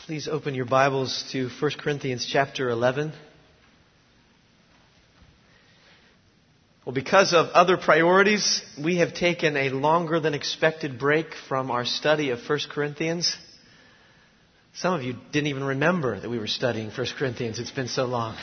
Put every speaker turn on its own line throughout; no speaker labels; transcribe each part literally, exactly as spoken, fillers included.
Please open your Bibles to First Corinthians chapter eleven. Well, because of other priorities, we have taken a longer than expected break from our study of First Corinthians. Some of you didn't even remember that we were studying First Corinthians. It's been so long.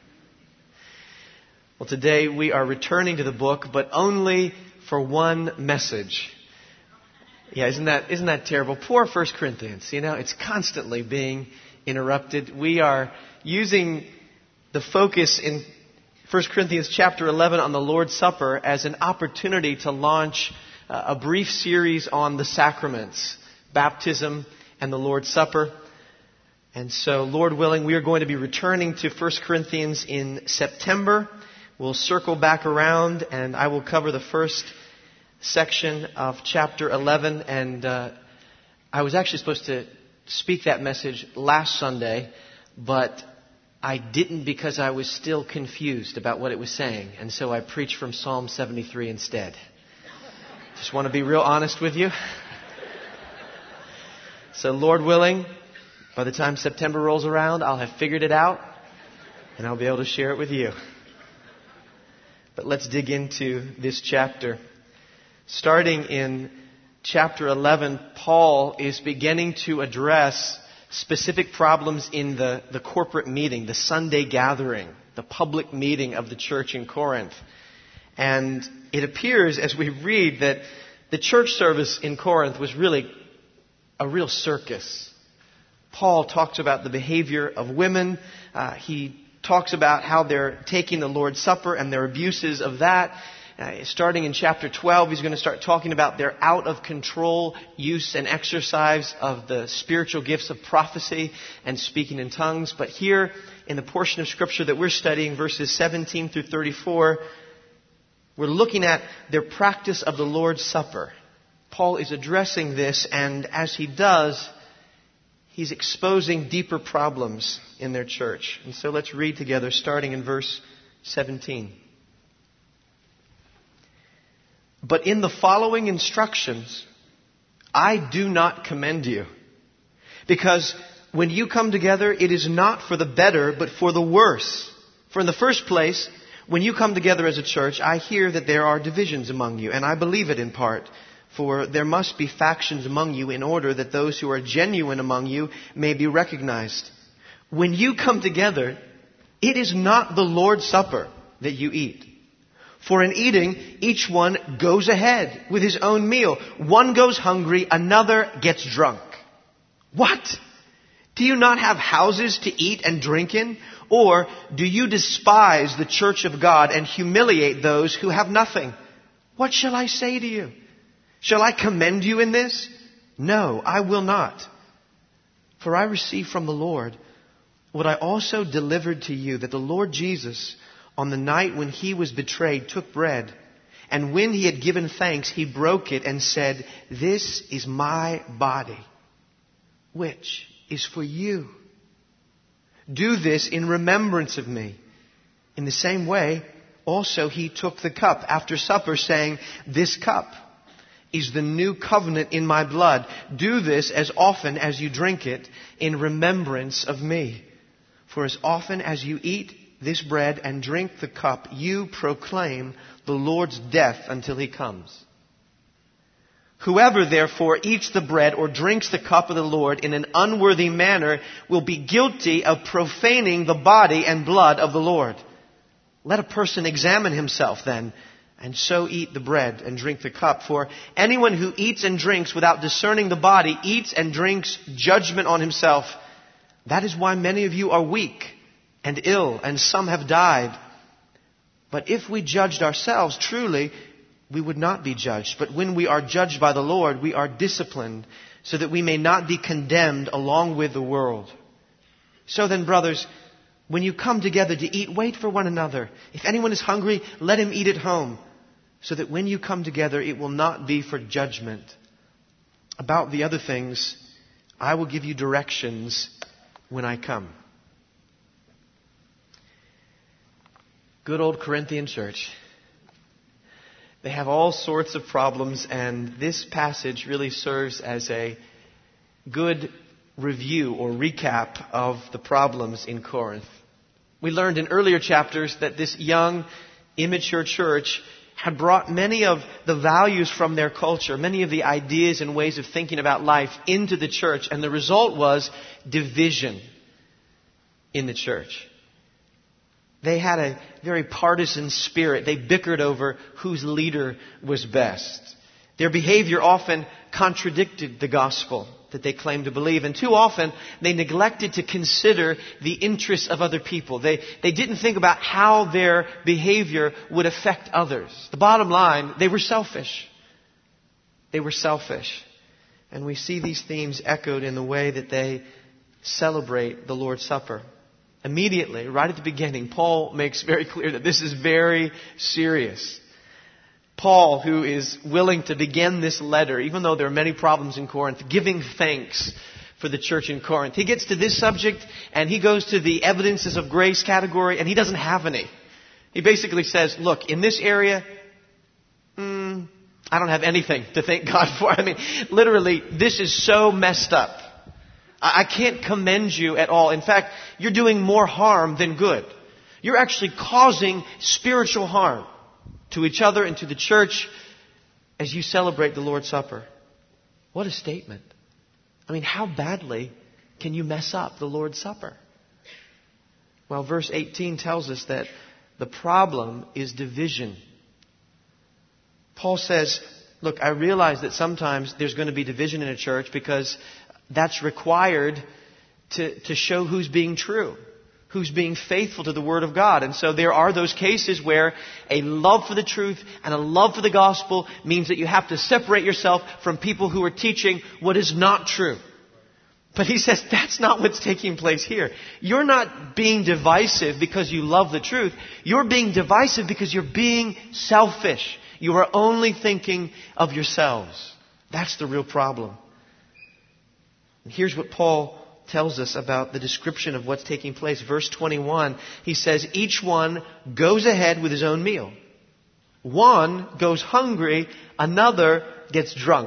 Well, today we are returning to the book, but only for one message. Yeah, isn't that isn't that terrible? Poor First Corinthians. You know, it's constantly being interrupted. We are using the focus in First Corinthians chapter eleven on the Lord's Supper as an opportunity to launch a brief series on the sacraments, baptism and the Lord's Supper. And so, Lord willing, we are going to be returning to First Corinthians in September. We'll circle back around and I will cover the first section of chapter eleven, and uh, I was actually supposed to speak that message last Sunday, but I didn't because I was still confused about what it was saying, and so I preached from Psalm seventy-three instead. Just want to be real honest with you. So Lord willing, by the time September rolls around, I'll have figured it out, and I'll be able to share it with you. But let's dig into this chapter. Starting in chapter eleven, Paul is beginning to address specific problems in the, the corporate meeting, the Sunday gathering, the public meeting of the church in Corinth. And it appears as we read that the church service in Corinth was really a real circus. Paul talks about the behavior of women. Uh, he talks about how they're taking the Lord's Supper and their abuses of that. Uh, starting in chapter twelve, he's going to start talking about their out-of-control use and exercise of the spiritual gifts of prophecy and speaking in tongues. But here, in the portion of Scripture that we're studying, verses seventeen through thirty-four, we're looking at their practice of the Lord's Supper. Paul is addressing this, and as he does, he's exposing deeper problems in their church. And so let's read together, starting in verse seventeen. But in the following instructions, I do not commend you. Because when you come together, it is not for the better, but for the worse. For in the first place, when you come together as a church, I hear that there are divisions among you, and I believe it in part. For there must be factions among you in order that those who are genuine among you may be recognized. When you come together, it is not the Lord's Supper that you eat. For in eating, each one goes ahead with his own meal. One goes hungry, another gets drunk. What? Do you not have houses to eat and drink in? Or do you despise the church of God and humiliate those who have nothing? What shall I say to you? Shall I commend you in this? No, I will not. For I received from the Lord what I also delivered to you, that the Lord Jesus, on the night when he was betrayed, took bread, and when he had given thanks, he broke it and said, "This is my body, which is for you. Do this in remembrance of me." In the same way, also he took the cup after supper, saying, "This cup is the new covenant in my blood. Do this as often as you drink it in remembrance of me. For as often as you eat this bread and drink the cup, you proclaim the Lord's death until he comes. Whoever therefore eats the bread or drinks the cup of the Lord in an unworthy manner will be guilty of profaning the body and blood of the Lord. Let a person examine himself then, and so eat the bread and drink the cup. For anyone who eats and drinks without discerning the body eats and drinks judgment on himself. That is why many of you are weak and ill, and some have died. But if we judged ourselves, truly we would not be judged. But when we are judged by the Lord, we are disciplined, so that we may not be condemned along with the world. So then, brothers, when you come together to eat, wait for one another. If anyone is hungry, let him eat at home, so that when you come together, it will not be for judgment. About the other things, I will give you directions when I come. Good old Corinthian church. They have all sorts of problems, and this passage really serves as a good review or recap of the problems in Corinth. We learned in earlier chapters that this young, immature church had brought many of the values from their culture, many of the ideas and ways of thinking about life into the church. And the result was division in the church. They had a very partisan spirit. They bickered over whose leader was best. Their behavior often contradicted the gospel that they claimed to believe. And too often, they neglected to consider the interests of other people. They, they didn't think about how their behavior would affect others. The bottom line, they were selfish. They were selfish. And we see these themes echoed in the way that they celebrate the Lord's Supper. Immediately, right at the beginning, Paul makes very clear that this is very serious. Paul, who is willing to begin this letter, even though there are many problems in Corinth, giving thanks for the church in Corinth. He gets to this subject and he goes to the evidences of grace category and he doesn't have any. He basically says, look, in this area, mm, I don't have anything to thank God for. I mean, literally, this is so messed up. I can't commend you at all. In fact, you're doing more harm than good. You're actually causing spiritual harm to each other and to the church as you celebrate the Lord's Supper. What a statement. I mean, how badly can you mess up the Lord's Supper? Well, verse eighteen tells us that the problem is division. Paul says, look, I realize that sometimes there's going to be division in a church because that's required to, to show who's being true, who's being faithful to the Word of God. And so there are those cases where a love for the truth and a love for the gospel means that you have to separate yourself from people who are teaching what is not true. But he says that's not what's taking place here. You're not being divisive because you love the truth. You're being divisive because you're being selfish. You are only thinking of yourselves. That's the real problem. And here's what Paul tells us about the description of what's taking place. Verse twenty-one, he says, each one goes ahead with his own meal. One goes hungry, another gets drunk.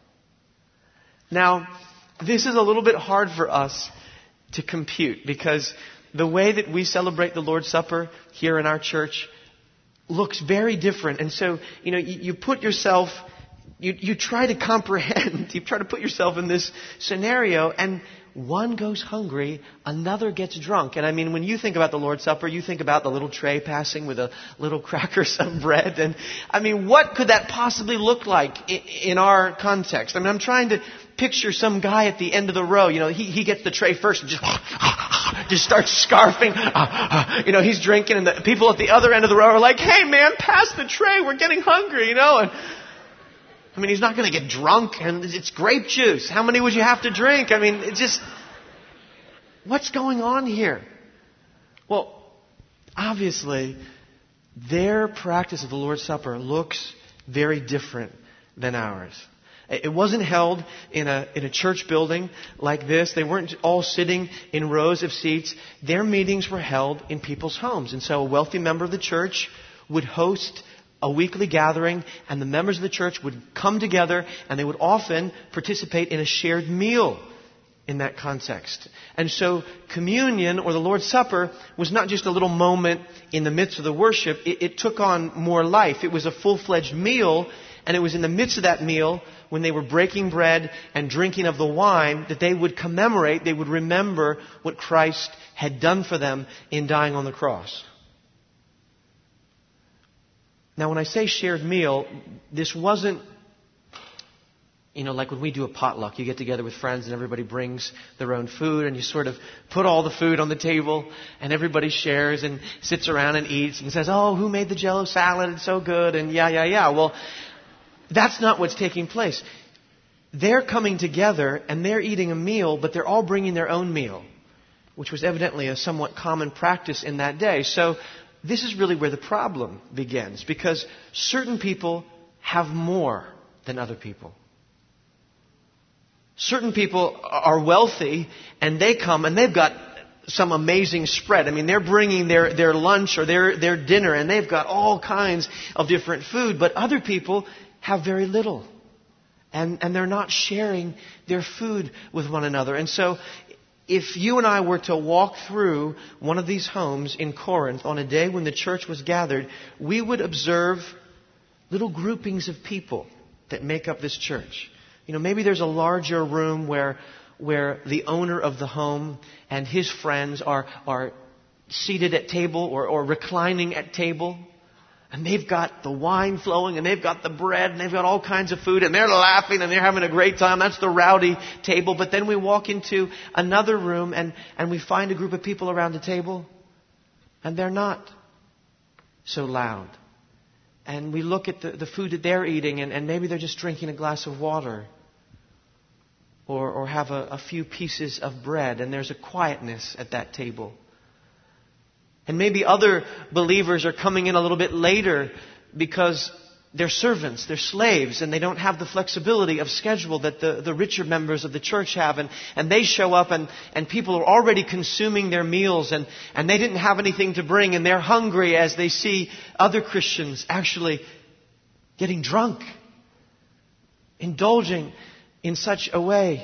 Now, this is a little bit hard for us to compute because the way that we celebrate the Lord's Supper here in our church looks very different. And so, you know, you, you put yourself... You, you try to comprehend, you try to put yourself in this scenario, and one goes hungry, another gets drunk. And I mean, when you think about the Lord's Supper, you think about the little tray passing with a little cracker, some bread. And I mean, what could that possibly look like in, in our context? I mean, I'm trying to picture some guy at the end of the row. You know, he, he gets the tray first and just, just starts scarfing. You know, he's drinking, and the people at the other end of the row are like, hey man, pass the tray, we're getting hungry, you know. And I mean, he's not going to get drunk, and it's grape juice. How many would you have to drink? I mean, it's just, what's going on here? Well, obviously, their practice of the Lord's Supper looks very different than ours. It wasn't held in a in a church building like this. They weren't all sitting in rows of seats. Their meetings were held in people's homes. And so a wealthy member of the church would host a weekly gathering, and the members of the church would come together, and they would often participate in a shared meal in that context. And so communion, or the Lord's Supper, was not just a little moment in the midst of the worship. It, it took on more life. It was a full-fledged meal, and it was in the midst of that meal, when they were breaking bread and drinking of the wine, that they would commemorate, they would remember what Christ had done for them in dying on the cross. Now, when I say shared meal, this wasn't, you know, like when we do a potluck. You get together with friends and everybody brings their own food and you sort of put all the food on the table and everybody shares and sits around and eats and says, oh, who made the Jell-O salad? It's so good. And yeah, yeah, yeah. Well, that's not what's taking place. They're coming together and they're eating a meal, but they're all bringing their own meal, which was evidently a somewhat common practice in that day. So this is really where the problem begins, because certain people have more than other people. Certain people are wealthy and they come and they've got some amazing spread. I mean, they're bringing their, their lunch or their, their dinner and they've got all kinds of different food. But other people have very little. And, and they're not sharing their food with one another. And so if you and I were to walk through one of these homes in Corinth on a day when the church was gathered, we would observe little groupings of people that make up this church. You know, maybe there's a larger room where where the owner of the home and his friends are are seated at table or, or reclining at table. And they've got the wine flowing, and they've got the bread, and they've got all kinds of food, and they're laughing, and they're having a great time. That's the rowdy table. But then we walk into another room, and, and we find a group of people around the table, and they're not so loud. And we look at the, the food that they're eating, and, and maybe they're just drinking a glass of water, or, or have a, a few pieces of bread, and there's a quietness at that table. And maybe other believers are coming in a little bit later because they're servants, they're slaves, and they don't have the flexibility of schedule that the, the richer members of the church have. And, and they show up and, and people are already consuming their meals and, and they didn't have anything to bring, and they're hungry as they see other Christians actually getting drunk, indulging in such a way.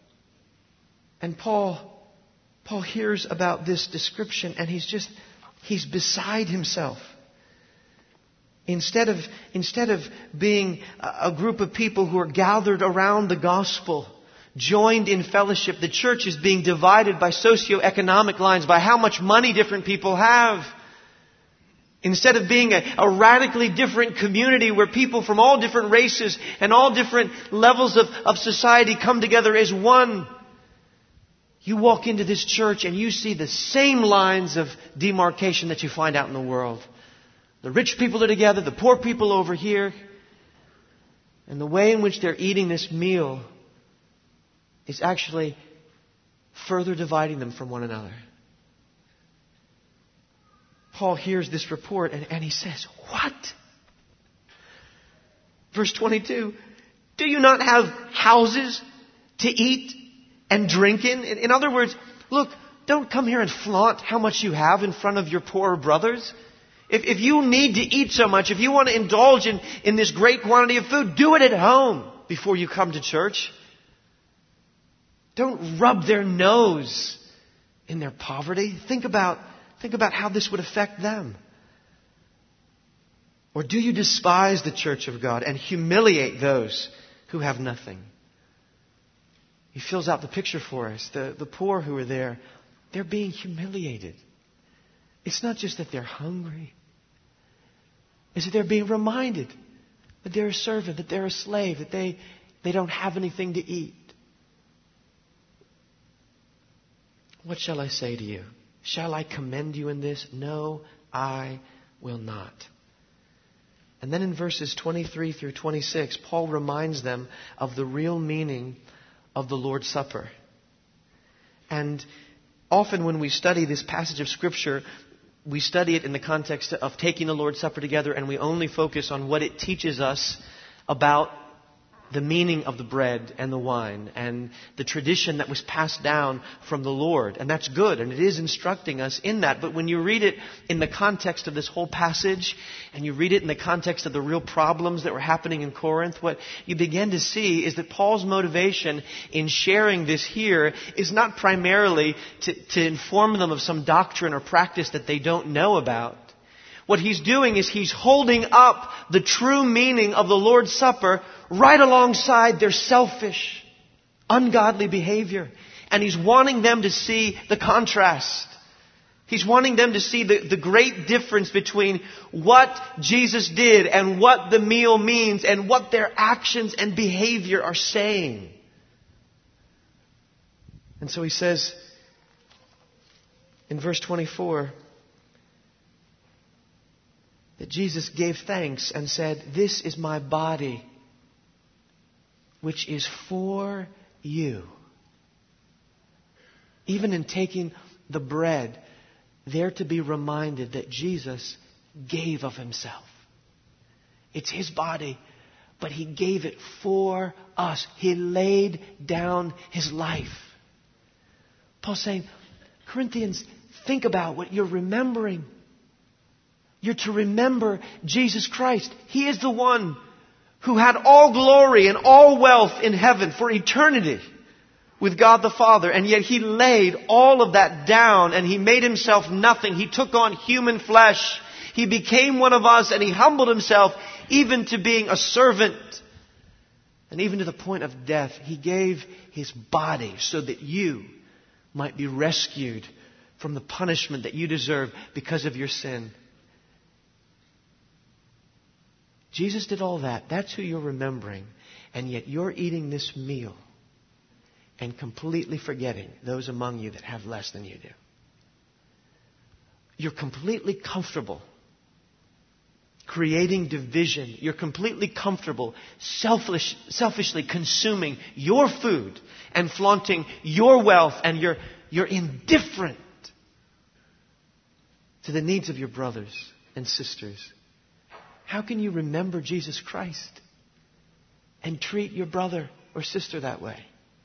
And Paul, Paul hears about this description and he's just, he's beside himself. Instead of, instead of being a group of people who are gathered around the gospel, joined in fellowship, the church is being divided by socioeconomic lines, by how much money different people have. Instead of being a, a radically different community where people from all different races and all different levels of, of society come together as one, you walk into this church and you see the same lines of demarcation that you find out in the world. The rich people are together, the poor people over here. And the way in which they're eating this meal is actually further dividing them from one another. Paul hears this report and, and he says, "What?" Verse twenty-two, "Do you not have houses to eat and drink in?" In other words, look, don't come here and flaunt how much you have in front of your poorer brothers. If, if you need to eat so much, if you want to indulge in, in this great quantity of food, do it at home before you come to church. Don't rub their nose in their poverty. Think about, think about how this would affect them. Or do you despise the church of God and humiliate those who have nothing? He fills out the picture for us. The, the poor who are there, they're being humiliated. It's not just that they're hungry. It's that they're being reminded that they're a servant, that they're a slave, that they, they don't have anything to eat. What shall I say to you? Shall I commend you in this? No, I will not. And then in verses twenty-three through twenty-six, Paul reminds them of the real meaning of the Lord's Supper. And often when we study this passage of Scripture, we study it in the context of taking the Lord's Supper together, and we only focus on what it teaches us about the meaning of the bread and the wine and the tradition that was passed down from the Lord. And that's good, and it is instructing us in that. But when you read it in the context of this whole passage, and you read it in the context of the real problems that were happening in Corinth, what you begin to see is that Paul's motivation in sharing this here is not primarily to, to inform them of some doctrine or practice that they don't know about. What he's doing is he's holding up the true meaning of the Lord's Supper right alongside their selfish, ungodly behavior. And he's wanting them to see the contrast. He's wanting them to see the, the great difference between what Jesus did and what the meal means and what their actions and behavior are saying. And so he says in verse twenty-four, that Jesus gave thanks and said, "This is my body, which is for you." Even in taking the bread, they're to be reminded that Jesus gave of himself. It's his body, but he gave it for us. He laid down his life. Paul's saying, Corinthians, think about what you're remembering. You're to remember Jesus Christ. He is the one who had all glory and all wealth in heaven for eternity with God the Father, and yet He laid all of that down and He made Himself nothing. He took on human flesh. He became one of us and He humbled Himself even to being a servant. And even to the point of death, He gave His body so that you might be rescued from the punishment that you deserve because of your sin. Jesus did all that. That's who you're remembering. And yet you're eating this meal and completely forgetting those among you that have less than you do. You're completely comfortable creating division. You're completely comfortable selfish, selfishly consuming your food and flaunting your wealth, and you're, you're indifferent to the needs of your brothers and sisters. How can you remember Jesus Christ and treat your brother or sister that way?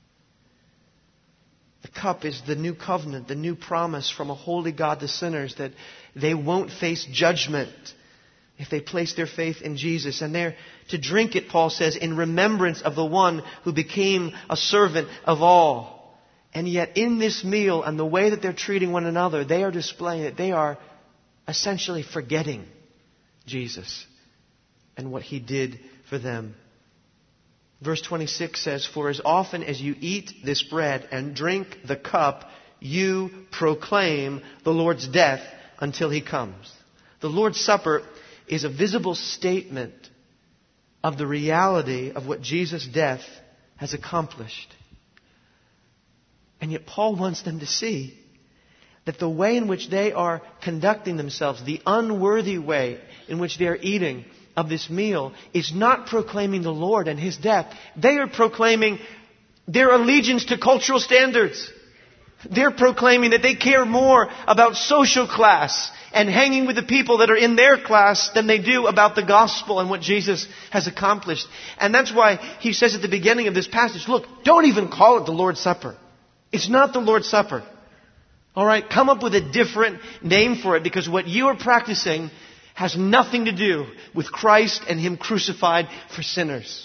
The cup is the new covenant, the new promise from a holy God to sinners that they won't face judgment if they place their faith in Jesus. And they're to drink it, Paul says, in remembrance of the one who became a servant of all. And yet in this meal and the way that they're treating one another, they are displaying that they are essentially forgetting Jesus and what He did for them. Verse twenty-six says, "For as often as you eat this bread and drink the cup, you proclaim the Lord's death until He comes." The Lord's Supper is a visible statement of the reality of what Jesus' death has accomplished. And yet Paul wants them to see that the way in which they are conducting themselves, the unworthy way in which they are eating of this meal, is not proclaiming the Lord and His death. They are proclaiming their allegiance to cultural standards. They're proclaiming that they care more about social class and hanging with the people that are in their class than they do about the gospel and what Jesus has accomplished. And that's why he says at the beginning of this passage, look, don't even call it the Lord's Supper. It's not the Lord's Supper. All right, come up with a different name for it, because what you are practicing has nothing to do with Christ and Him crucified for sinners.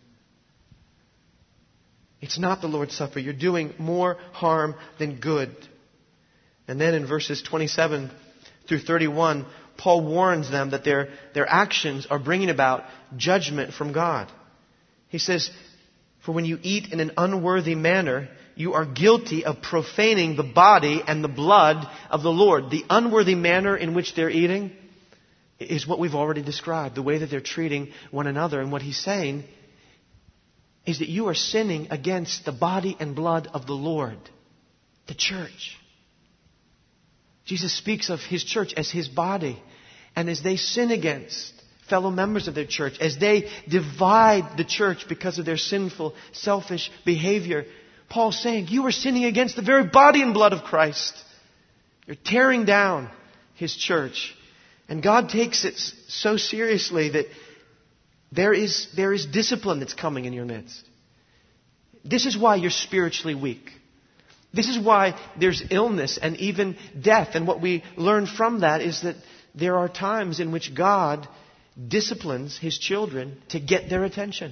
It's not the Lord's Supper. You're doing more harm than good. And then in verses twenty-seven through thirty-one, Paul warns them that their, their actions are bringing about judgment from God. He says, "For when you eat in an unworthy manner, you are guilty of profaning the body and the blood of the Lord." The unworthy manner in which they're eating is what we've already described, the way that they're treating one another. And what he's saying is that you are sinning against the body and blood of the Lord, the church. Jesus speaks of His church as His body. And as they sin against fellow members of their church, as they divide the church because of their sinful, selfish behavior, Paul's saying, you are sinning against the very body and blood of Christ. You're tearing down His church. And God takes it so seriously that there is, there is discipline that's coming in your midst. This is why you're spiritually weak. This is why there's illness and even death. And what we learn from that is that there are times in which God disciplines His children to get their attention.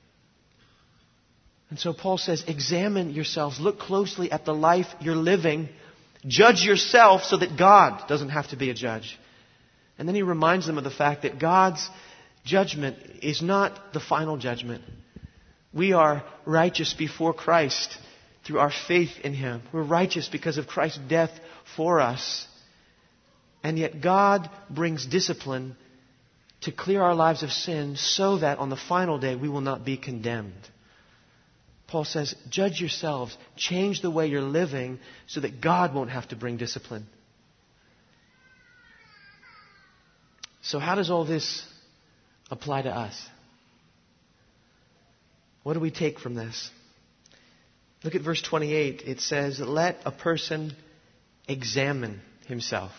And so Paul says, examine yourselves. Look closely at the life you're living. Judge yourself so that God doesn't have to be a judge. And then he reminds them of the fact that God's judgment is not the final judgment. We are righteous before Christ through our faith in Him. We're righteous because of Christ's death for us. And yet God brings discipline to clear our lives of sin so that on the final day we will not be condemned. Paul says, judge yourselves, change the way you're living so that God won't have to bring discipline. So how does all this apply to us? What do we take from this? Look at verse twenty-eight. It says, let a person examine himself.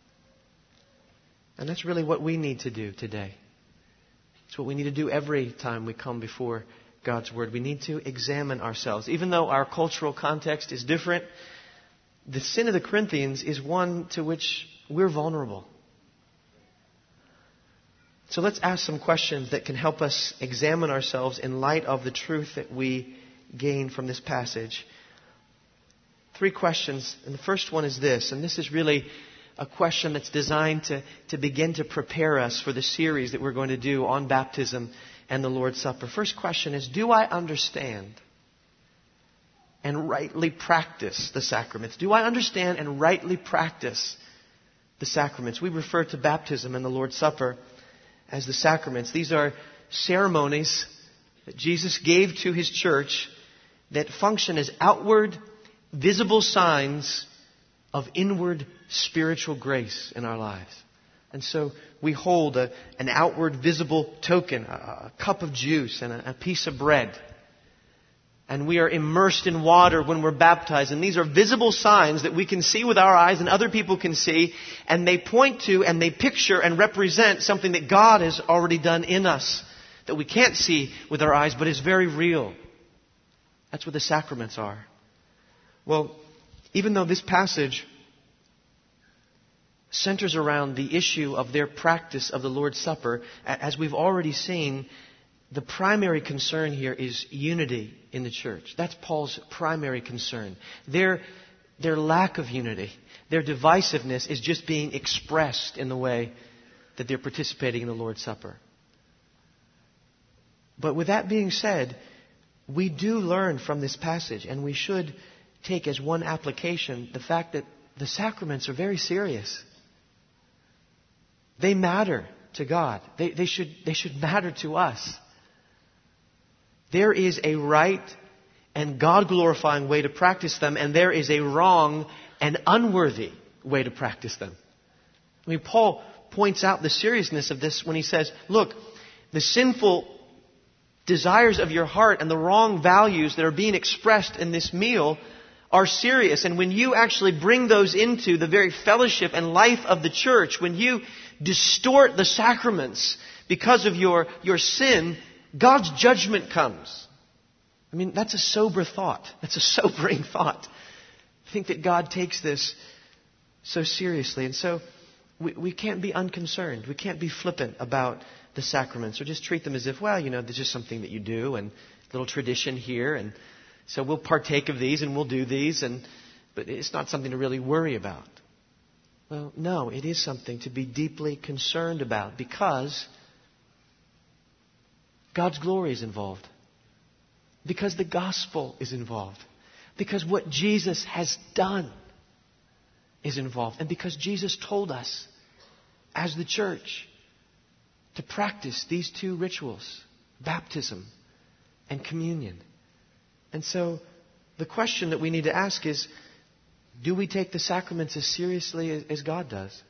And that's really what we need to do today. It's what we need to do every time we come before God's Word. We need to examine ourselves. Even though our cultural context is different, the sin of the Corinthians is one to which we're vulnerable. So let's ask some questions that can help us examine ourselves in light of the truth that we gain from this passage. Three questions, and the first one is this, and this is really a question that's designed to, to begin to prepare us for the series that we're going to do on baptism and the Lord's Supper. First question is, do I understand and rightly practice the sacraments? Do I understand and rightly practice the sacraments? We refer to baptism and the Lord's Supper as the sacraments. These are ceremonies that Jesus gave to His church that function as outward, visible signs of inward spiritual grace in our lives. And so we hold a, an outward, visible token, a, a cup of juice and a, a piece of bread. And we are immersed in water when we're baptized. And these are visible signs that we can see with our eyes and other people can see. And they point to and they picture and represent something that God has already done in us that we can't see with our eyes, but is very real. That's what the sacraments are. Well, even though this passage centers around the issue of their practice of the Lord's Supper, as we've already seen, the primary concern here is unity in the church. That's Paul's primary concern. Their, their lack of unity, their divisiveness is just being expressed in the way that they're participating in the Lord's Supper. But with that being said, we do learn from this passage, and we should take as one application the fact that the sacraments are very serious. They matter to God. They, they should, they should matter to us. There is a right and God-glorifying way to practice them, and there is a wrong and unworthy way to practice them. I mean, Paul points out the seriousness of this when he says, look, the sinful desires of your heart and the wrong values that are being expressed in this meal are serious. And when you actually bring those into the very fellowship and life of the church, when you distort the sacraments because of your, your sin, God's judgment comes. I mean, that's a sober thought. That's a sobering thought. I think that God takes this so seriously. And so we, we can't be unconcerned. We can't be flippant about the sacraments or just treat them as if, well, you know, this is something that you do and a little tradition here. And so we'll partake of these and we'll do these. And but it's not something to really worry about. Well, no, it is something to be deeply concerned about because God's glory is involved. Because the gospel is involved. Because what Jesus has done is involved. And because Jesus told us, as the church, to practice these two rituals, baptism and communion. And so the question that we need to ask is, do we take the sacraments as seriously as God does?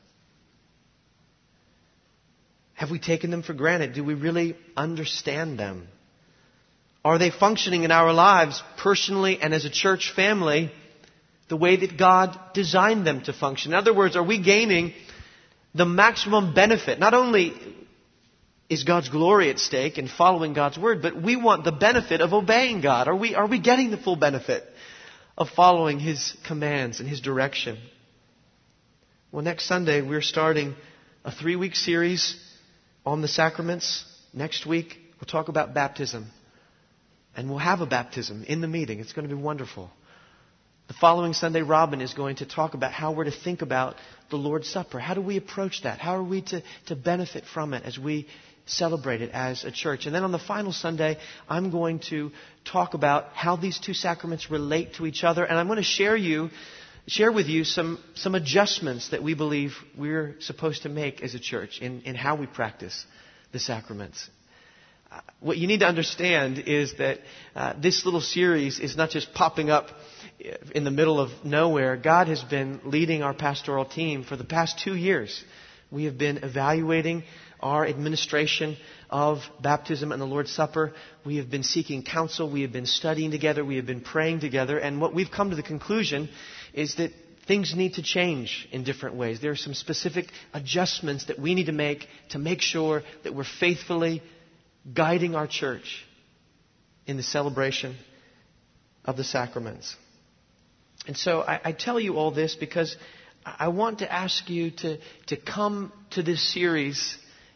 Have we taken them for granted? Do we really understand them? Are they functioning in our lives personally and as a church family the way that God designed them to function? In other words, are we gaining the maximum benefit? Not only is God's glory at stake in following God's word, but we want the benefit of obeying God. Are we, are we getting the full benefit of following His commands and His direction? Well, next Sunday we're starting a three-week series on the sacraments. Next week we'll talk about baptism. And we'll have a baptism in the meeting. It's going to be wonderful. The following Sunday, Robin is going to talk about how we're to think about the Lord's Supper. How do we approach that? How are we to, to benefit from it as we celebrate it as a church? And then on the final Sunday, I'm going to talk about how these two sacraments relate to each other. And I'm going to share you, share with you some, some adjustments that we believe we're supposed to make as a church in, in how we practice the sacraments. What you need to understand is that uh, this little series is not just popping up in the middle of nowhere. God has been leading our pastoral team for the past two years. We have been evaluating our administration of baptism and the Lord's Supper. We have been seeking counsel. We have been studying together. We have been praying together. And what we've come to the conclusion is that things need to change in different ways. There are some specific adjustments that we need to make to make sure that we're faithfully guiding our church in the celebration of the sacraments. And so I, I tell you all this because I want to ask you to, to come to this series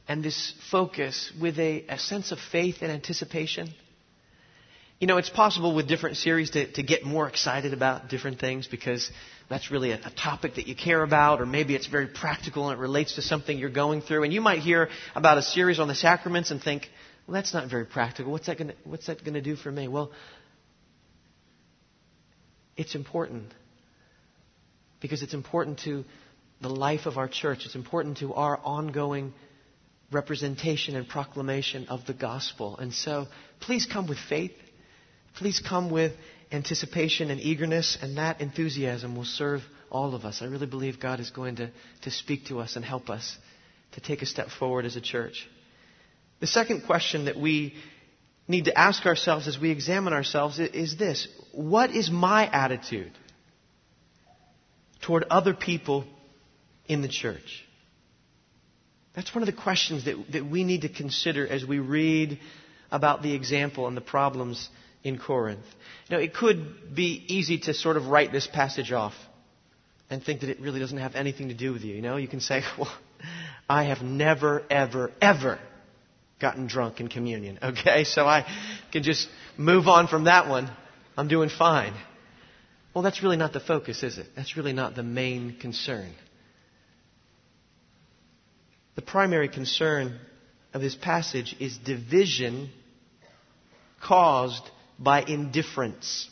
and this focus with a, a sense of faith and anticipation. You know, it's possible with different series to, to get more excited about different things because that's really a, a topic that you care about, or maybe it's very practical and it relates to something you're going through. And you might hear about a series on the sacraments and think, well, that's not very practical. What's that going to, what's that going to do for me? Well, it's important because it's important to the life of our church. It's important to our ongoing representation and proclamation of the gospel. And so please come with faith. Please come with anticipation and eagerness, and that enthusiasm will serve all of us. I really believe God is going to, to speak to us and help us to take a step forward as a church. The second question that we need to ask ourselves as we examine ourselves is this: what is my attitude toward other people in the church? That's one of the questions that, that we need to consider as we read about the example and the problems in Corinth. Now, it could be easy to sort of write this passage off and think that it really doesn't have anything to do with you. You know, you can say, well, I have never, ever, ever gotten drunk in communion. Okay, so I can just move on from that one. I'm doing fine. Well, that's really not the focus, is it? That's really not the main concern. The primary concern of this passage is division caused by indifference.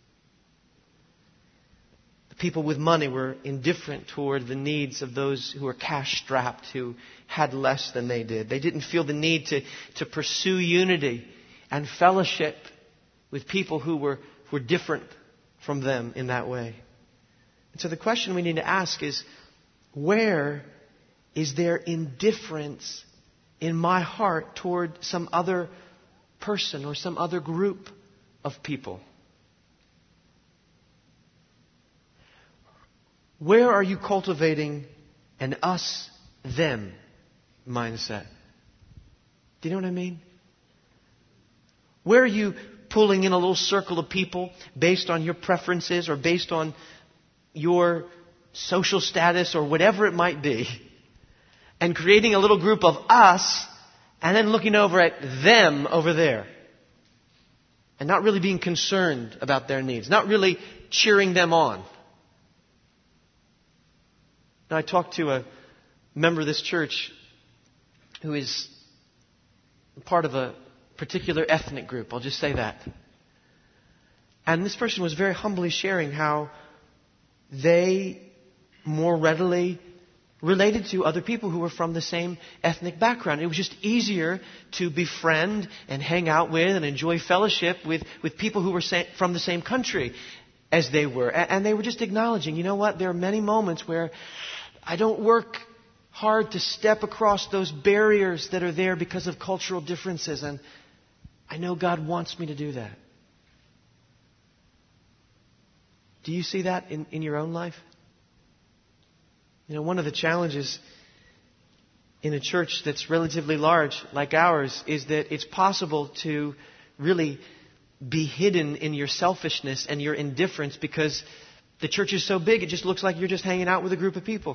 The people with money were indifferent toward the needs of those who were cash-strapped, who had less than they did. They didn't feel the need to, to pursue unity and fellowship with people who were, were different from them in that way. And so the question we need to ask is, where is there indifference in my heart toward some other person or some other group of people? Where are you cultivating an us-them mindset? Do you know what I mean? Where are you pulling in a little circle of people based on your preferences or based on your social status or whatever it might be, and creating a little group of us and then looking over at them over there and not really being concerned about their needs, not really cheering them on? Now, I talked to a member of this church who is part of a particular ethnic group. I'll just say that. And this person was very humbly sharing how they more readily related to other people who were from the same ethnic background. It was just easier to befriend and hang out with and enjoy fellowship with, with people who were sa- from the same country as they were. And, and they were just acknowledging, you know what, there are many moments where I don't work hard to step across those barriers that are there because of cultural differences. And I know God wants me to do that. Do you see that in, in your own life? You know, one of the challenges in a church that's relatively large like ours is that it's possible to really be hidden in your selfishness and your indifference because the church is so big, it just looks like you're just hanging out with a group of people.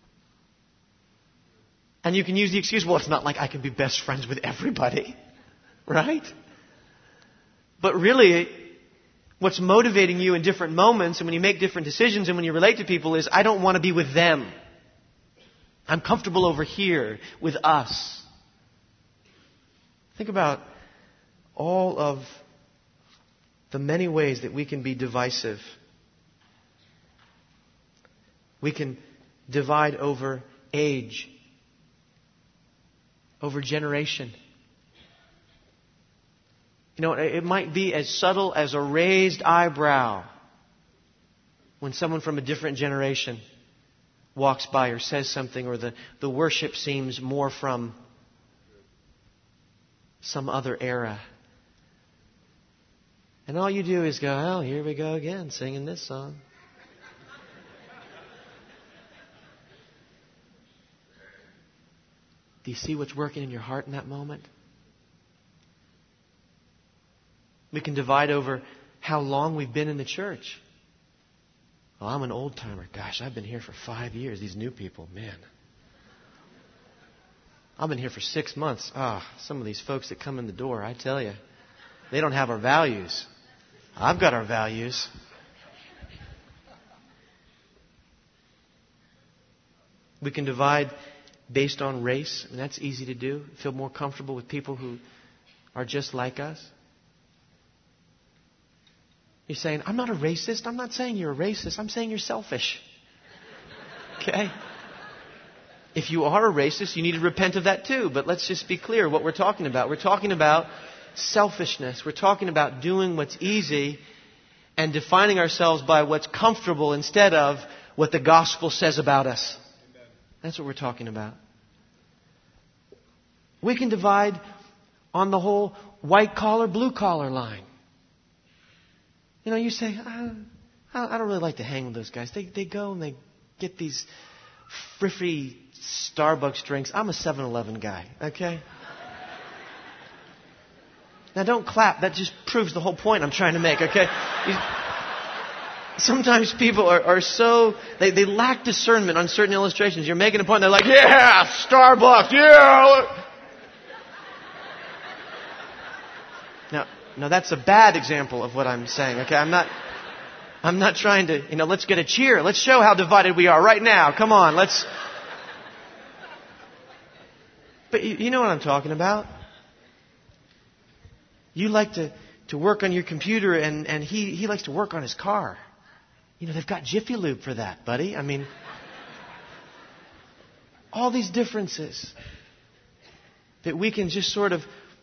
And you can use the excuse, well, it's not like I can be best friends with everybody, right? But really, what's motivating you in different moments and when you make different decisions and when you relate to people is, I don't want to be with them. I'm comfortable over here with us. Think about all of the many ways that we can be divisive. We can divide over age, over generation. You know, it might be as subtle as a raised eyebrow when someone from a different generation walks by or says something, or the, the worship seems more from some other era. And all you do is go, oh, here we go again, singing this song. Do you see what's working in your heart in that moment? We can divide over how long we've been in the church. Well, I'm an old timer. Gosh, I've been here for five years. These new people, man. I've been here for six months. Ah, oh, some of these folks that come in the door, I tell you, they don't have our values. I've got our values. We can divide based on race, and that's easy to do. Feel more comfortable with people who are just like us. You're saying, I'm not a racist. I'm not saying you're a racist. I'm saying you're selfish. Okay? If you are a racist, you need to repent of that too. But let's just be clear what we're talking about. We're talking about selfishness. We're talking about doing what's easy and defining ourselves by what's comfortable instead of what the gospel says about us. That's what we're talking about. We can divide on the whole white collar, blue collar line. You know, you say, I, I don't really like to hang with those guys. They they go and they get these friffy Starbucks drinks. I'm a seven eleven guy, okay? Now don't clap. That just proves the whole point I'm trying to make, okay? You, sometimes people are, are so, they, they lack discernment on certain illustrations. You're making a point, they're like, yeah, Starbucks, yeah! Now, now that's a bad example of what I'm saying, okay? I'm not, I'm not trying to, you know, let's get a cheer. Let's show how divided we are right now. Come on, let's... But you, you know what I'm talking about. You like to, to work on your computer and, and he, he likes to work on his car. You know, they've got Jiffy Lube for that, buddy. I mean, all these differences that we can just sort of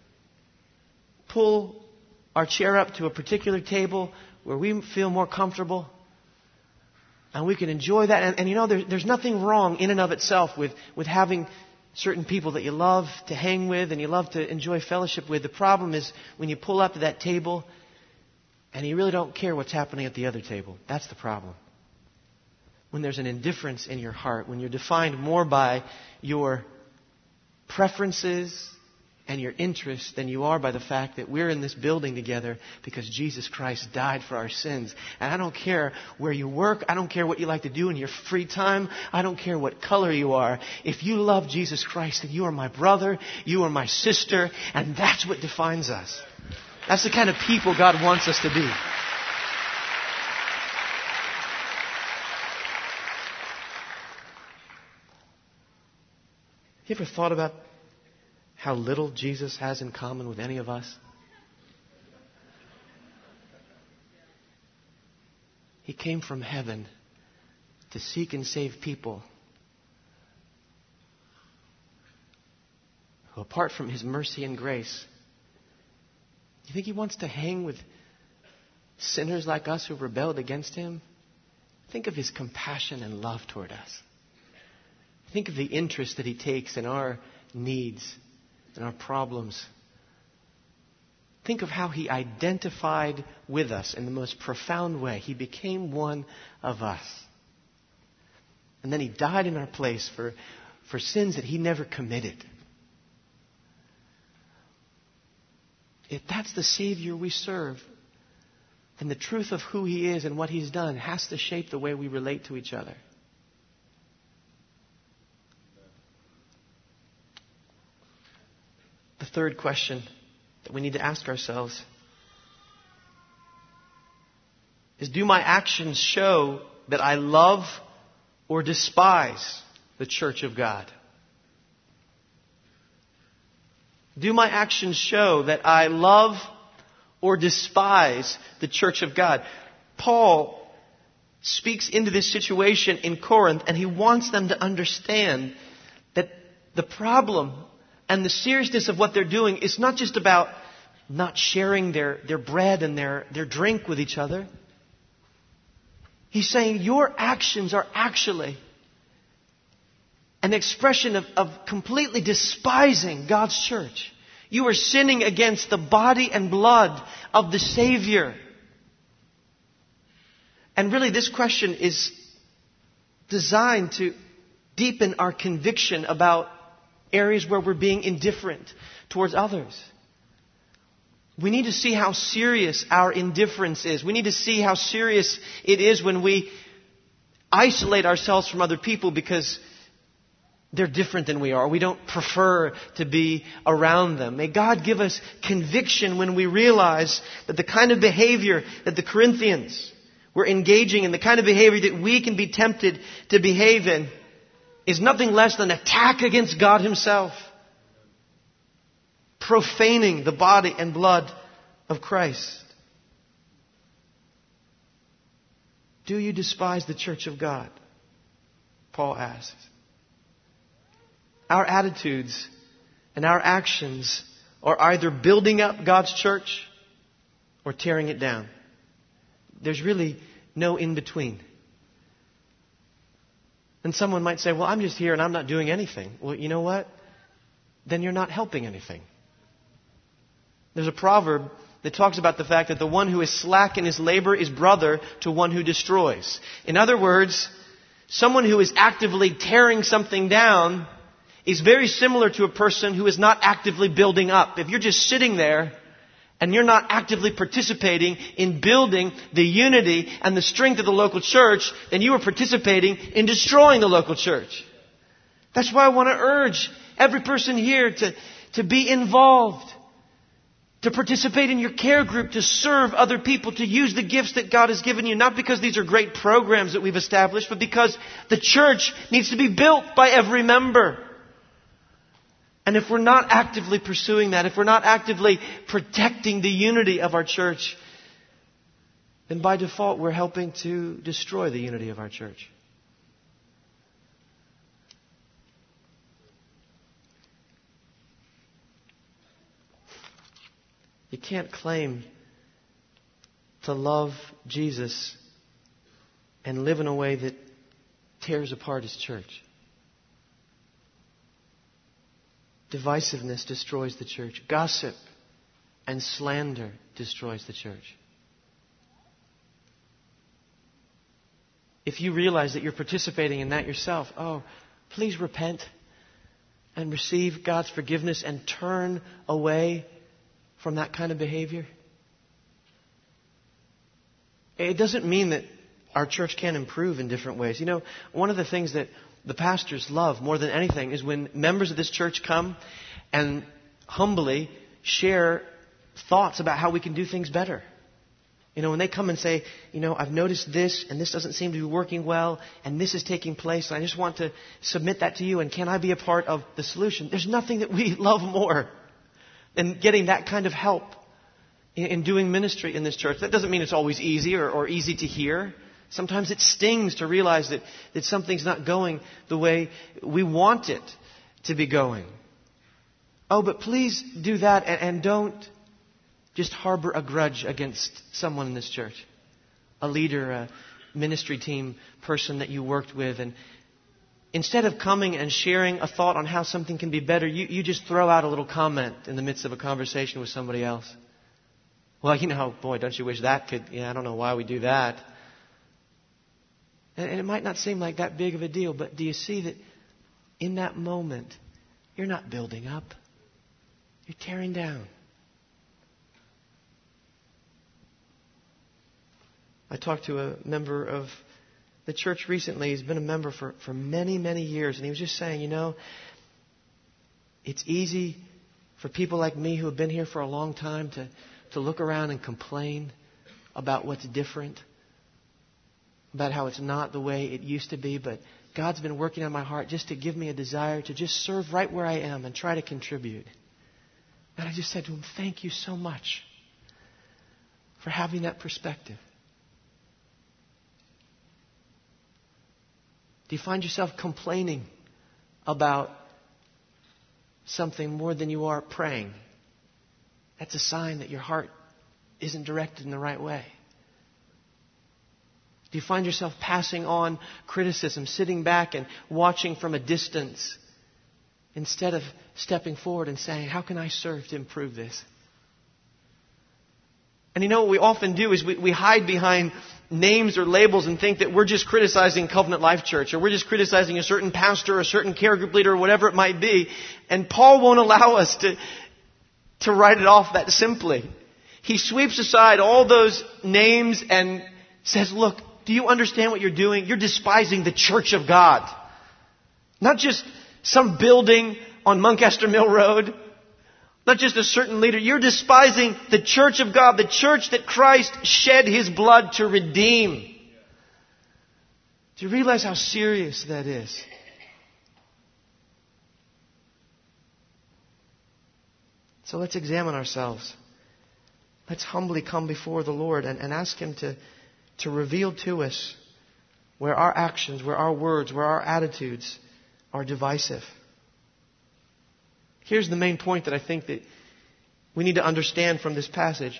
pull our chair up to a particular table where we feel more comfortable and we can enjoy that. And, and you know, there, there's nothing wrong in and of itself with, with having certain people that you love to hang with and you love to enjoy fellowship with. The problem is when you pull up to that table and you really don't care what's happening at the other table. That's the problem. When there's an indifference in your heart, when you're defined more by your preferences and your interests than you are by the fact that we're in this building together because Jesus Christ died for our sins. And I don't care where you work. I don't care what you like to do in your free time. I don't care what color you are. If you love Jesus Christ, then you are my brother, you are my sister, and that's what defines us. That's the kind of people God wants us to be. You ever thought about how little Jesus has in common with any of us? He came from heaven to seek and save people who, apart from His mercy and grace, you think He wants to hang with sinners like us who rebelled against Him? Think of His compassion and love toward us. Think of the interest that He takes in our needs and our problems. Think of how He identified with us in the most profound way. He became one of us. And then He died in our place for, for sins that He never committed. If that's the Savior we serve, then the truth of who He is and what He's done has to shape the way we relate to each other. The third question that we need to ask ourselves is, do my actions show that I love or despise the church of God? Do my actions show that I love or despise the church of God? Paul speaks into this situation in Corinth, and he wants them to understand that the problem and the seriousness of what they're doing is not just about not sharing their, their bread and their, their drink with each other. He's saying your actions are actually an expression of, of completely despising God's church. You are sinning against the body and blood of the Savior. And really, this question is designed to deepen our conviction about areas where we're being indifferent towards others. We need to see how serious our indifference is. We need to see how serious it is when we isolate ourselves from other people because they're different than we are. We don't prefer to be around them. May God give us conviction when we realize that the kind of behavior that the Corinthians were engaging in, the kind of behavior that we can be tempted to behave in, is nothing less than an attack against God Himself. Profaning the body and blood of Christ. Do you despise the church of God? Paul asks. Our attitudes and our actions are either building up God's church or tearing it down. There's really no in-between. And someone might say, well, I'm just here and I'm not doing anything. Well, you know what? Then you're not helping anything. There's a proverb that talks about the fact that the one who is slack in his labor is brother to one who destroys. In other words, someone who is actively tearing something down is very similar to a person who is not actively building up. If you're just sitting there and you're not actively participating in building the unity and the strength of the local church, then you are participating in destroying the local church. That's why I want to urge every person here to, to be involved, to participate in your care group, to serve other people, to use the gifts that God has given you, not because these are great programs that we've established, but because the church needs to be built by every member. And if we're not actively pursuing that, if we're not actively protecting the unity of our church, then by default we're helping to destroy the unity of our church. You can't claim to love Jesus and live in a way that tears apart His church. Divisiveness destroys the church. Gossip and slander destroys the church. If you realize that you're participating in that yourself, oh, please repent and receive God's forgiveness and turn away from that kind of behavior. It doesn't mean that our church can't improve in different ways. You know, one of the things that the pastors love more than anything is when members of this church come and humbly share thoughts about how we can do things better. You know, when they come and say, you know, I've noticed this and this doesn't seem to be working well and this is taking place and I just want to submit that to you and can I be a part of the solution? There's nothing that we love more than getting that kind of help in, in doing ministry in this church. That doesn't mean it's always easy or, or easy to hear. Sometimes it stings to realize that, that something's not going the way we want it to be going. Oh, but please do that and, and don't just harbor a grudge against someone in this church. A leader, a ministry team person that you worked with. And instead of coming and sharing a thought on how something can be better, you, you just throw out a little comment in the midst of a conversation with somebody else. Well, you know, boy, don't you wish that could, yeah, I don't know why we do that. And it might not seem like that big of a deal, but do you see that in that moment, you're not building up. You're tearing down. I talked to a member of the church recently. He's been a member for, for many, many years. And he was just saying, you know, it's easy for people like me who have been here for a long time to, to look around and complain about what's different, about how it's not the way it used to be, but God's been working on my heart just to give me a desire to just serve right where I am and try to contribute. And I just said to him, thank you so much for having that perspective. Do you find yourself complaining about something more than you are praying? That's a sign that your heart isn't directed in the right way. Do you find yourself passing on criticism, sitting back and watching from a distance instead of stepping forward and saying, how can I serve to improve this? And you know what we often do is we, we hide behind names or labels and think that we're just criticizing Covenant Life Church or we're just criticizing a certain pastor or a certain care group leader or whatever it might be. And Paul won't allow us to, to write it off that simply. He sweeps aside all those names and says, look, do you understand what you're doing? You're despising the church of God. Not just some building on Muncaster Mill Road, not just a certain leader. You're despising the church of God, the church that Christ shed His blood to redeem. Do you realize how serious that is? So let's examine ourselves. Let's humbly come before the Lord and, and ask Him to, to reveal to us where our actions, where our words, where our attitudes are divisive. Here's the main point that I think that we need to understand from this passage.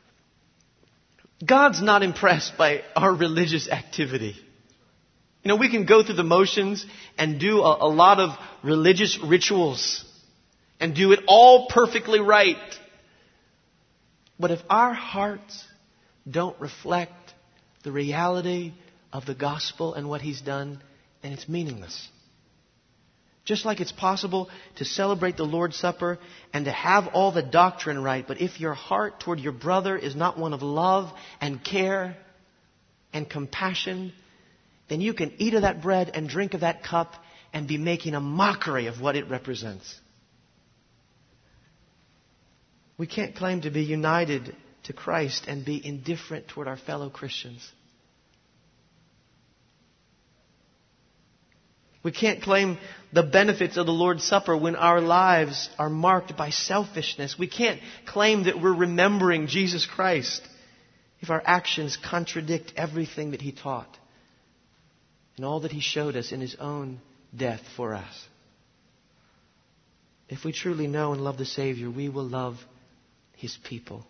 God's not impressed by our religious activity. You know, we can go through the motions and do a, a lot of religious rituals and do it all perfectly right. But if our hearts don't reflect the reality of the gospel and what He's done, then it's meaningless. Just like it's possible to celebrate the Lord's Supper and to have all the doctrine right, but if your heart toward your brother is not one of love and care and compassion, then you can eat of that bread and drink of that cup and be making a mockery of what it represents. We can't claim to be united to Christ and be indifferent toward our fellow Christians. We can't claim the benefits of the Lord's Supper when our lives are marked by selfishness. We can't claim that we're remembering Jesus Christ if our actions contradict everything that He taught and all that He showed us in His own death for us. If we truly know and love the Savior, we will love His people.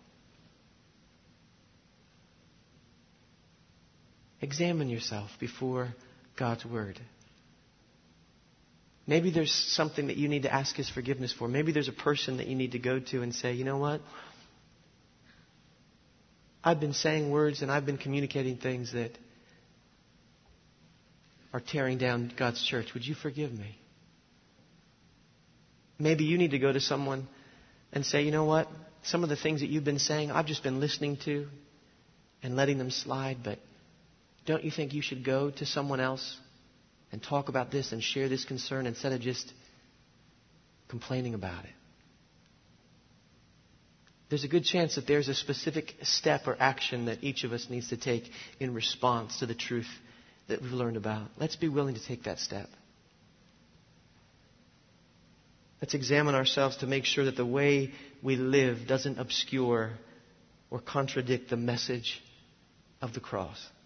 Examine yourself before God's Word. Maybe there's something that you need to ask His forgiveness for. Maybe there's a person that you need to go to and say, you know what? I've been saying words and I've been communicating things that are tearing down God's church. Would you forgive me? Maybe you need to go to someone and say, you know what? Some of the things that you've been saying, I've just been listening to and letting them slide. But don't you think you should go to someone else and talk about this and share this concern instead of just complaining about it? There's a good chance that there's a specific step or action that each of us needs to take in response to the truth that we've learned about. Let's be willing to take that step. Let's examine ourselves to make sure that the way we live doesn't obscure or contradict the message of the cross.